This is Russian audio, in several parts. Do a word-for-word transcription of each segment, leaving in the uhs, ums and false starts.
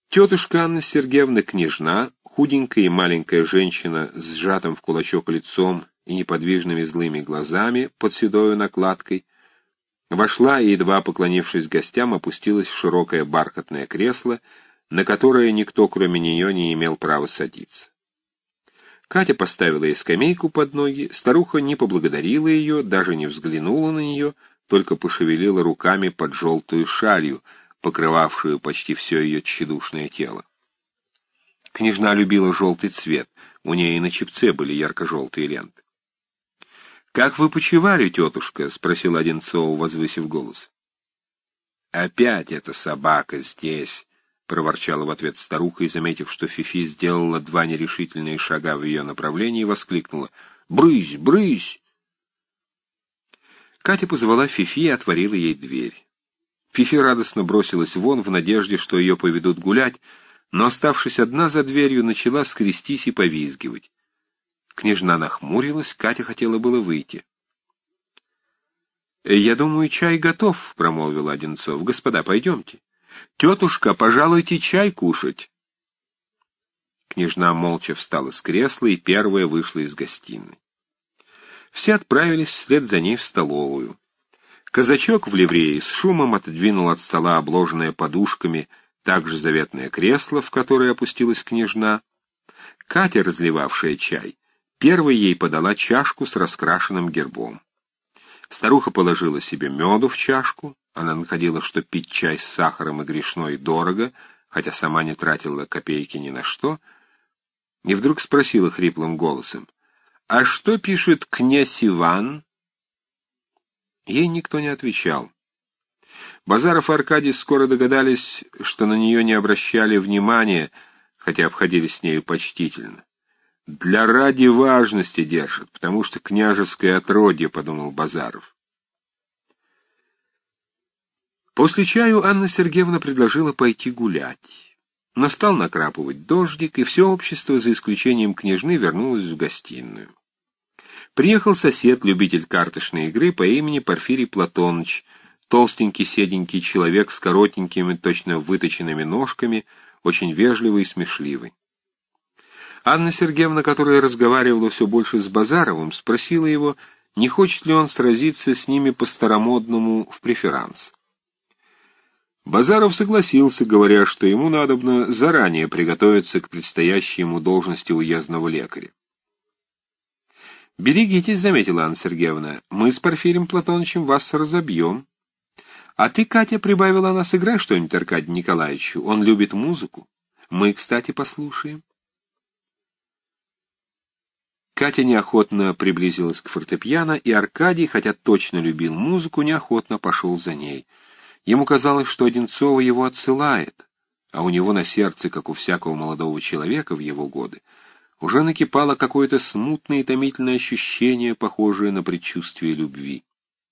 Тетушка Анна Сергеевна, княжна, худенькая и маленькая женщина с сжатым в кулачок лицом и неподвижными злыми глазами под седою накладкой, вошла и, едва поклонившись гостям, опустилась в широкое бархатное кресло, на которое никто, кроме нее, не имел права садиться. Катя поставила ей скамейку под ноги, старуха не поблагодарила ее, даже не взглянула на нее, только пошевелила руками под желтую шалью, покрывавшую почти все ее тщедушное тело. Княжна любила желтый цвет, у ней и на чепце были ярко-желтые ленты. — Как вы почивали, тетушка? — спросила Одинцова, возвысив голос. — Опять эта собака здесь, — проворчала в ответ старуха, и, заметив, что Фифи сделала два нерешительные шага в ее направлении, воскликнула: «Брысь, брысь!» Катя позвала Фифи и отворила ей дверь. Фифи радостно бросилась вон в надежде, что ее поведут гулять, но, оставшись одна за дверью, начала скрестись и повизгивать. Княжна нахмурилась, Катя хотела было выйти. «Я думаю, чай готов», — промолвил Одинцов. «Господа, пойдемте. Тетушка, пожалуйте чай кушать». Княжна молча встала с кресла и первая вышла из гостиной. Все отправились вслед за ней в столовую. Казачок в ливрее с шумом отодвинул от стола обложенное подушками также заветное кресло, в которое опустилась княжна. Катя, разливавшая чай, первой ей подала чашку с раскрашенным гербом. Старуха положила себе меду в чашку, она находила, что пить чай с сахаром и грешно и дорого, хотя сама не тратила копейки ни на что, и вдруг спросила хриплым голосом: «А что пишет князь Иван?» Ей никто не отвечал. Базаров и Аркадий скоро догадались, что на нее не обращали внимания, хотя обходились с нею почтительно. «Для ради важности держат, потому что княжеское отродье», — подумал Базаров. После чаю Анна Сергеевна предложила пойти гулять. Но стал накрапывать дождик, и все общество, за исключением княжны, вернулось в гостиную. Приехал сосед, любитель карточной игры по имени Порфирий Платоныч, толстенький седенький человек с коротенькими, точно выточенными ножками, очень вежливый и смешливый. Анна Сергеевна, которая разговаривала все больше с Базаровым, спросила его, не хочет ли он сразиться с ними по-старомодному в преферанс. Базаров согласился, говоря, что ему надобно заранее приготовиться к предстоящей ему должности уездного лекаря. «Берегитесь», — заметила Анна Сергеевна, — «мы с Порфирием Платонычем вас разобьем. А ты, Катя, — прибавила она, — сыграй что-нибудь Аркадию Николаевичу, он любит музыку. Мы, кстати, послушаем». Катя неохотно приблизилась к фортепиано, и Аркадий, хотя точно любил музыку, неохотно пошел за ней. Ему казалось, что Одинцова его отсылает, а у него на сердце, как у всякого молодого человека в его годы, уже накипало какое-то смутное и томительное ощущение, похожее на предчувствие любви.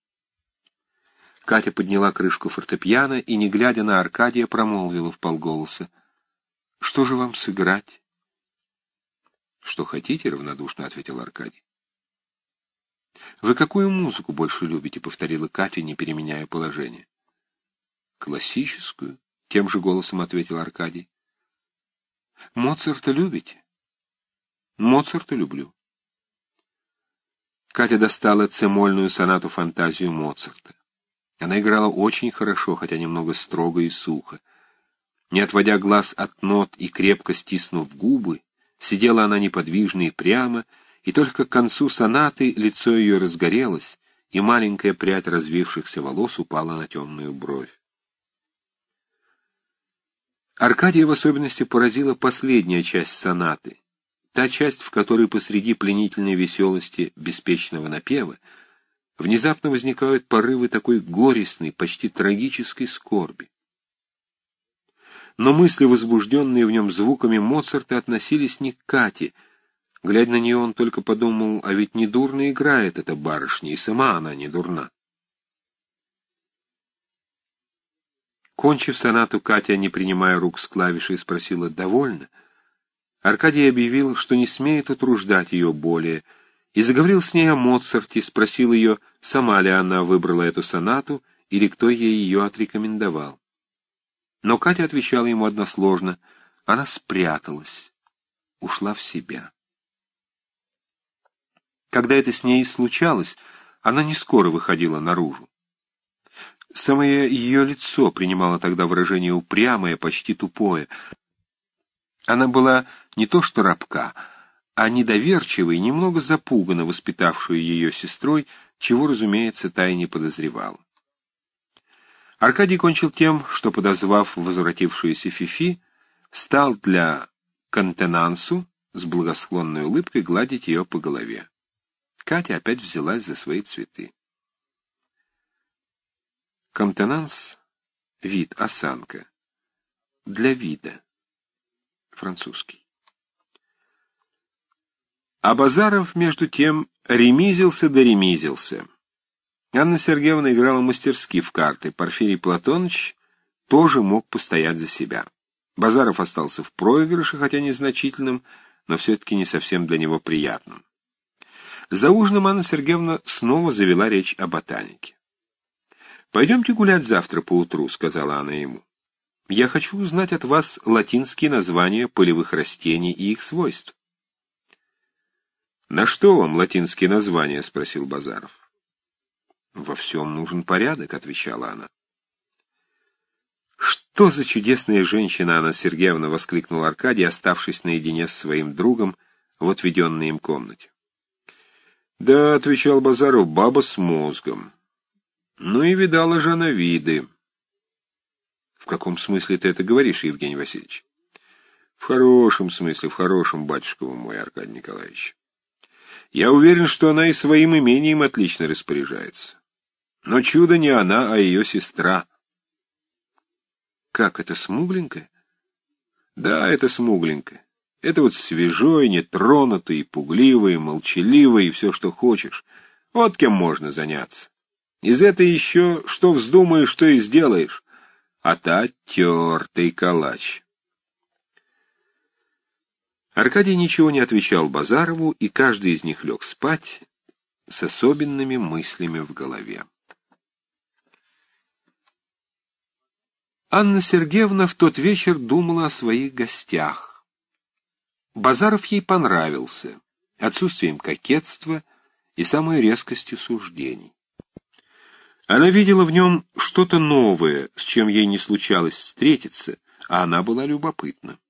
Катя подняла крышку фортепиано и, не глядя на Аркадия, промолвила вполголоса: «Что же вам сыграть?» «Что хотите», — равнодушно ответил Аркадий. «Вы какую музыку больше любите?» — повторила Катя, не переменяя положение. «Классическую», — тем же голосом ответил Аркадий. «Моцарта любите?» «Моцарта люблю». Катя достала цемольную сонату-фантазию Моцарта. Она играла очень хорошо, хотя немного строго и сухо. Не отводя глаз от нот и крепко стиснув губы, сидела она неподвижно и прямо, и только к концу сонаты лицо ее разгорелось, и маленькая прядь развившихся волос упала на темную бровь. Аркадия в особенности поразила последняя часть сонаты, та часть, в которой посреди пленительной веселости беспечного напева внезапно возникают порывы такой горестной, почти трагической скорби. Но мысли, возбужденные в нем звуками Моцарта, относились не к Кате. Глядя на нее, он только подумал, а ведь недурно играет эта барышня, и сама она не дурна. Кончив сонату, Катя, не принимая рук с клавишей, спросила: «Довольно?» Аркадий объявил, что не смеет утруждать ее более, и заговорил с ней о Моцарте, спросил ее, сама ли она выбрала эту сонату, или кто ей ее отрекомендовал. Но Катя отвечала ему односложно. Она спряталась, ушла в себя. Когда это с ней случалось, она не скоро выходила наружу. Самое ее лицо принимало тогда выражение упрямое, почти тупое. Она была не то что робка, а недоверчива и немного запугана воспитавшую ее сестрой, чего, разумеется, та и не подозревала. Аркадий кончил тем, что, подозвав возвратившуюся Фифи, стал для контенансу с благосклонной улыбкой гладить ее по голове. Катя опять взялась за свои цветы. Контенанс — вид, осанка. Для вида. Французский. А Базаров, между тем, ремизился да ремизился. Анна Сергеевна играла мастерски в карты. Порфирий Платоныч тоже мог постоять за себя. Базаров остался в проигрыше, хотя незначительным, но все-таки не совсем для него приятным. За ужином Анна Сергеевна снова завела речь о ботанике. «Пойдемте гулять завтра поутру», — сказала она ему. «Я хочу узнать от вас латинские названия полевых растений и их свойств». «На что вам латинские названия?» — спросил Базаров. «Во всем нужен порядок», — отвечала она. «Что за чудесная женщина, Анна Сергеевна!» — воскликнул Аркадий, оставшись наедине с своим другом в отведенной им комнате. «Да», — отвечал Базаров, — «баба с мозгом. Ну и видала же она виды». «В каком смысле ты это говоришь, Евгений Васильевич?» «В хорошем смысле, в хорошем, батюшка мой, Аркадий Николаевич. Я уверен, что она и своим имением отлично распоряжается. Но чудо не она, а ее сестра». «Как это, смугленькая?» «Да, это смугленькая. Это вот свежой, нетронутый, пугливый, молчаливый и все, что хочешь. Вот кем можно заняться. Из этой еще что вздумаешь, что и сделаешь. А та тертый калач». Аркадий ничего не отвечал Базарову, и каждый из них лег спать с особенными мыслями в голове. Анна Сергеевна в тот вечер думала о своих гостях. Базаров ей понравился отсутствием кокетства и самой резкостью суждений. Она видела в нем что-то новое, с чем ей не случалось встретиться, а она была любопытна.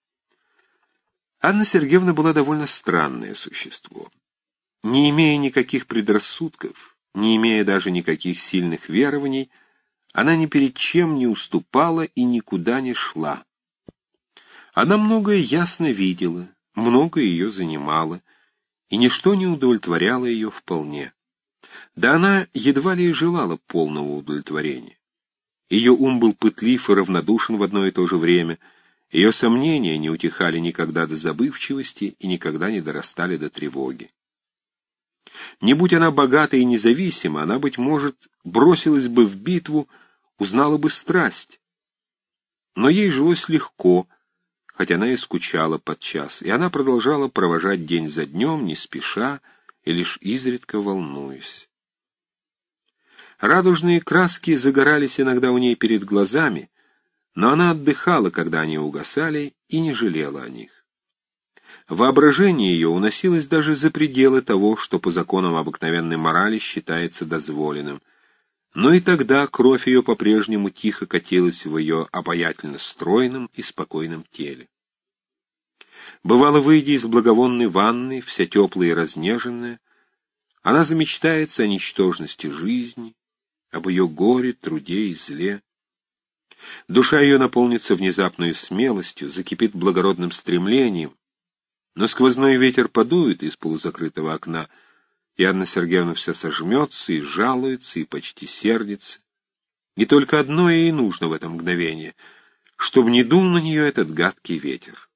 Анна Сергеевна была довольно странное существо. Не имея никаких предрассудков, не имея даже никаких сильных верований, она ни перед чем не уступала и никуда не шла. Она многое ясно видела, многое ее занимало, и ничто не удовлетворяло ее вполне. Да она едва ли и желала полного удовлетворения. Ее ум был пытлив и равнодушен в одно и то же время, ее сомнения не утихали никогда до забывчивости и никогда не дорастали до тревоги. Не будь она богата и независима, она, быть может, бросилась бы в битву, узнала бы страсть. Но ей жилось легко, хотя она и скучала подчас, и она продолжала провожать день за днем, не спеша и лишь изредка волнуясь. Радужные краски загорались иногда у ней перед глазами, но она отдыхала, когда они угасали, и не жалела о них. Воображение ее уносилось даже за пределы того, что по законам обыкновенной морали считается дозволенным, но и тогда кровь ее по-прежнему тихо катилась в ее обаятельно стройном и спокойном теле. Бывало, выйдя из благовонной ванны, вся теплая и разнеженная, она замечтается о ничтожности жизни, об ее горе, труде и зле. Душа ее наполнится внезапной смелостью, закипит благородным стремлением, но сквозной ветер подует из полузакрытого окна, и Анна Сергеевна вся сожмется и жалуется, и почти сердится. И только одно ей нужно в это мгновение, чтобы не дул на нее этот гадкий ветер.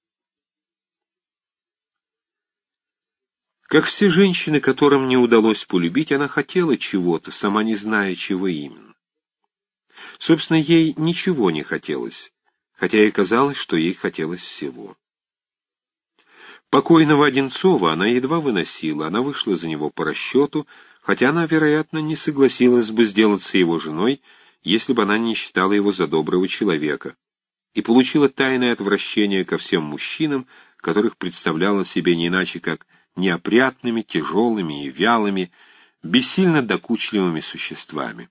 Как все женщины, которым не удалось полюбить, она хотела чего-то, сама не зная, чего именно. Собственно, ей ничего не хотелось, хотя и казалось, что ей хотелось всего. Покойного Одинцова она едва выносила, она вышла за него по расчету, хотя она, вероятно, не согласилась бы сделаться его женой, если бы она не считала его за доброго человека, и получила тайное отвращение ко всем мужчинам, которых представляла себе не иначе как неопрятными, тяжелыми и вялыми, бессильно докучливыми существами.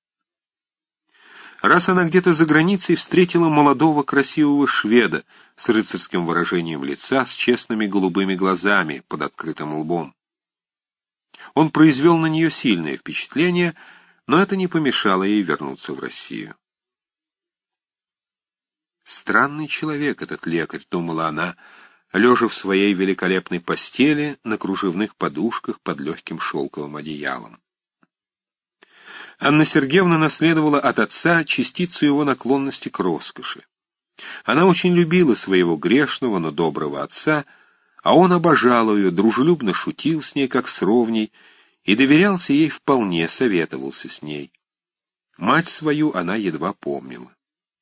Раз она где-то за границей встретила молодого красивого шведа с рыцарским выражением лица, с честными голубыми глазами под открытым лбом. Он произвел на нее сильное впечатление, но это не помешало ей вернуться в Россию. «Странный человек этот лекарь», — думала она, лежа в своей великолепной постели на кружевных подушках под легким шелковым одеялом. Анна Сергеевна наследовала от отца частицу его наклонности к роскоши. Она очень любила своего грешного, но доброго отца, а он обожал ее, дружелюбно шутил с ней, как с ровней, и доверялся ей вполне, советовался с ней. Мать свою она едва помнила.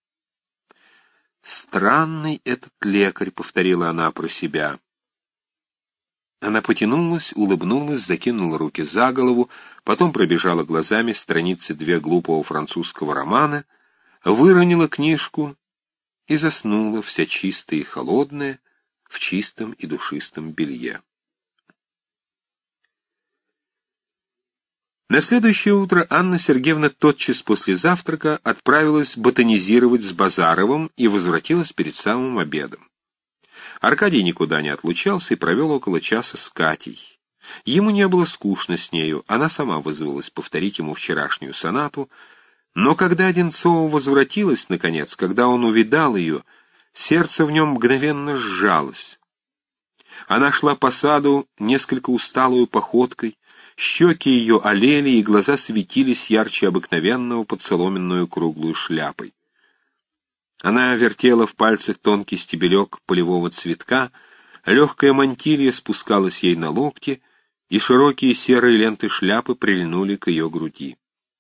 «Странный этот лекарь», — повторила она про себя. Она потянулась, улыбнулась, закинула руки за голову, потом пробежала глазами страницы две глупого французского романа, выронила книжку и заснула, вся чистая и холодная, в чистом и душистом белье. На следующее утро Анна Сергеевна тотчас после завтрака отправилась ботанизировать с Базаровым и возвратилась перед самым обедом. Аркадий никуда не отлучался и провел около часа с Катей. Ему не было скучно с нею, она сама вызвалась повторить ему вчерашнюю сонату, но когда Одинцова возвратилась, наконец, когда он увидал ее, сердце в нем мгновенно сжалось. Она шла по саду несколько усталую походкой, щеки ее олели и глаза светились ярче обыкновенного под соломенную круглую шляпой. Она вертела в пальцах тонкий стебелек полевого цветка, легкая мантилья спускалась ей на локти, и широкие серые ленты шляпы прильнули к ее груди.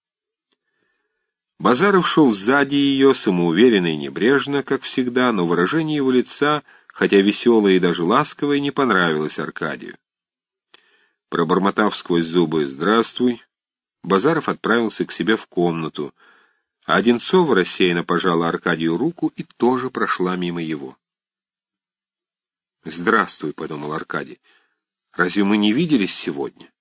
Базаров шел сзади ее, самоуверенно и небрежно, как всегда, но выражение его лица, хотя веселое и даже ласковое, не понравилось Аркадию. Пробормотав сквозь зубы «Здравствуй», Базаров отправился к себе в комнату, а Одинцова рассеянно пожала Аркадию руку и тоже прошла мимо его. «Здравствуй», — подумал Аркадий, — «разве мы не виделись сегодня?»